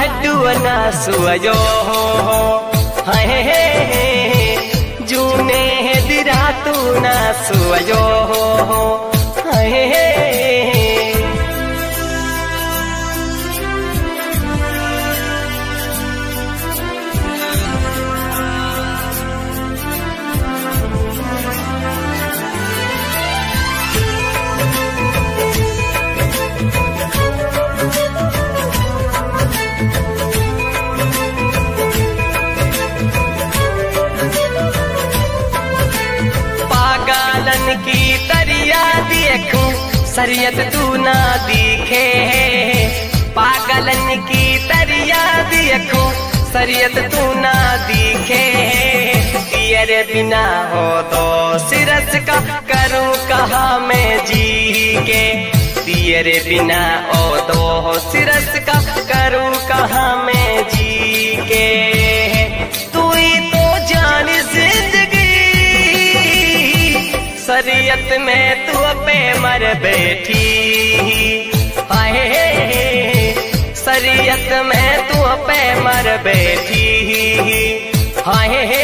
लाडू ना सुयो है जूने दिरा तू ना सुयो है। की तरिया देखूं शरीयत तू ना दिखे, पागलन की तरिया देखूं शरीयत तू ना दिखे। तेरे बिना हो तो सिरस का करूं कहाँ मैं जी के, तेरे बिना हो तो सिरस का करूं कहाँ मैं जी के। तू ही तो जान जिंदगी शरीयत में तू पे मर बैठी, आए शरीयत में तू पे मर बैठी, आए।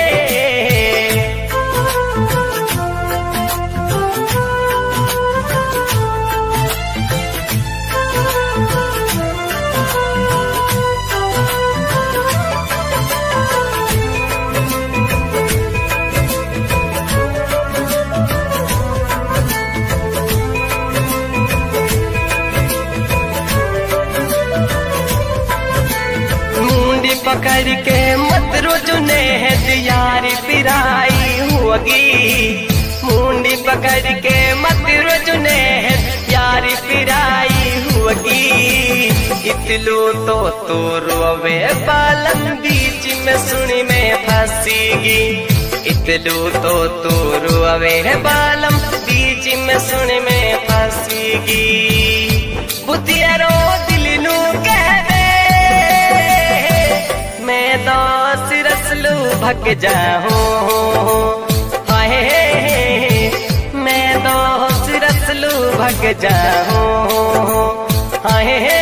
पकड़ के मत रुझने यारी पिराई होगी, मुंडी पकड़ के मत रुझने यारी पिराई होगी। इतलू तो रोवे बालम बीच में सुनी में फंसीगी, इतलू तो रोवे बालम बीच में सुनी में फंसीगी। बुतिया रो दिल नू कहवे मैं तो सिरसलू भग जाऊं, हाय मैं तो सिरसलू भग जाऊं, हाय।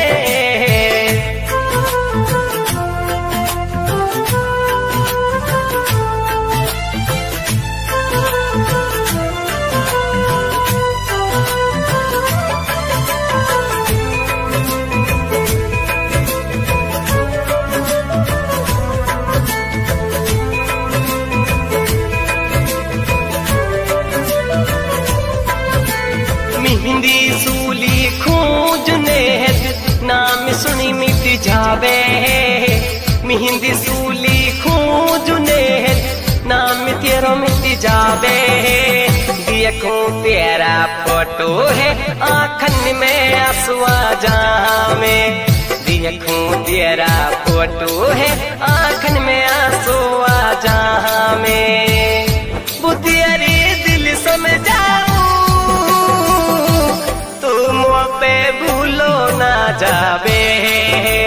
मेहंदी सूली खूंजने नाम सुनी मिट जावे, मेहंदी सूली खूंजने नाम तेरो मिट जावे। देखूं तेरा फोटो है आँखन में आंसू आ जावे, देखूं तेरा फोटो है आँखन में आंसू आ जावे। बुतियारी दिल समझाऊं पे भूलो ना जावे।